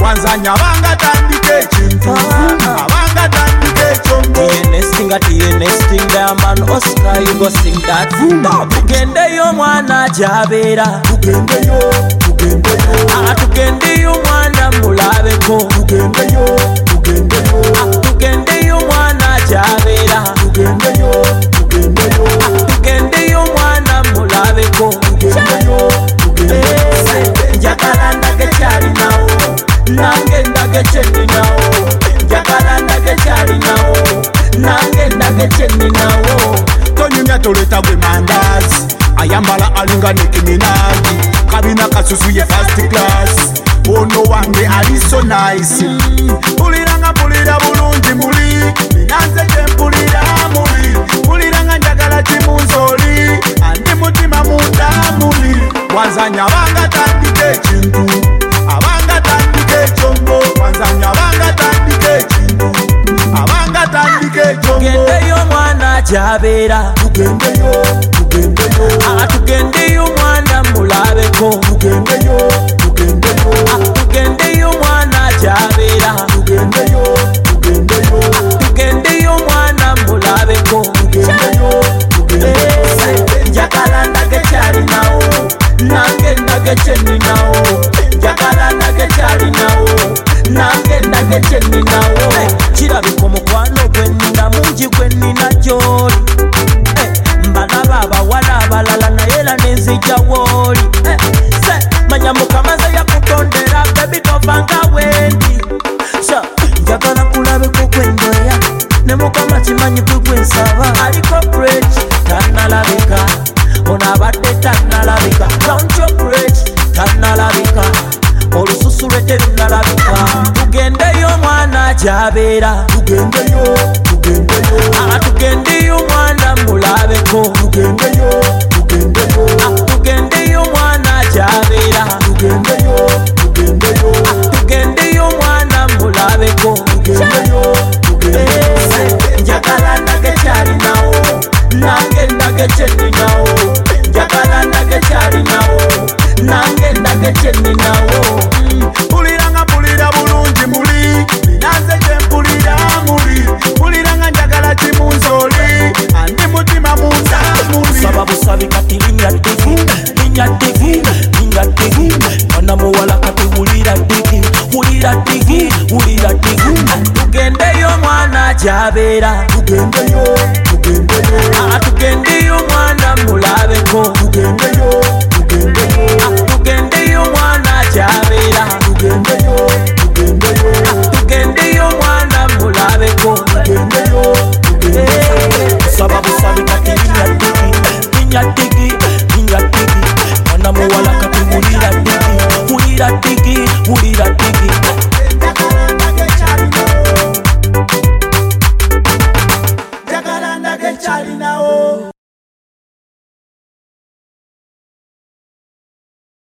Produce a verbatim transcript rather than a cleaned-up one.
kwanza nyabanga tandike chintu abanga tandike chombo T N S thing at T N S thing Diamond Oscar you go sing that tugende yo mwana jabera tugende yo tugende yo ah tugende yo mwana mulabeko tugende yo tugende yo ah tugende yo mwana jabera tugende yo tugende yo ah tugende yo mwana mulabeko tugende yo tugende yo njagala ndage cyali nawo nange ndage cheni nawo njagala ndage cyali nawo nange ndage cheni nawo tonyumya toleta gwe mandazi ayambala alinga Nicki Minaj kabina kasusu ye first class ono wange ali so nice puliranga pulira bulungi muli ninanze gye mpulira muli puliranga njagala kimunzoli andi mutima munda muli wanzanya abanga tandike chintu abanga tandike chombo wanzanya abanga tandike chintu abanga tandike chombo tugende yo mwana jabera tugende yo tugende yo ah tugende yo mwana mulabeko tugende yo tugende yo ah tugende yo mwana jabera tugende yo tugende yo tugende yo mwana mulabeko tugende yo tugende yo njagala ndage cyali nawo nange ndage cheni nawo njagala ndage cyali nawo nange ndage cheni nawo kirabika omukwano gwe nina mungi gwe nina gyoli mbalaba abawala abalala naye era nenzija wooli se manya mukama ze yakutondera bebi tovanga wendi so njagala kulabeko gwendoya ne mukama kimanyi gwe gwensaba aliko bridge tanalabika ono abadde tanalabika count your bridge tanalabika olususu lwe terunalabika tugendeyo mwana jabera tugendeyo tugendeyo ah tugendeyo mwana mulabeko tugendeyo tugendeyo ah tugendeyo mwana jabera tugendeyo tugendeyo ah tugendeyo mwana mulabeko tugendeyo tugendeyo njagala ndage cyali nawo nange ndage cheni nawo njagala ndage cyali nawo nange ndage cheni nawo puliranga pulira bulungi muli ninanze gye mpulira muli puliranga njagala kimunzoli andi mutima munda muli saba busabi kati linya digi linya digi linya digi mwana muwala kati wulira digi wulira digi wulira digi tugendeyo mwana jabera tugendeyo tugendeyo ah tugendeyo mwana mulabeko tugendeyo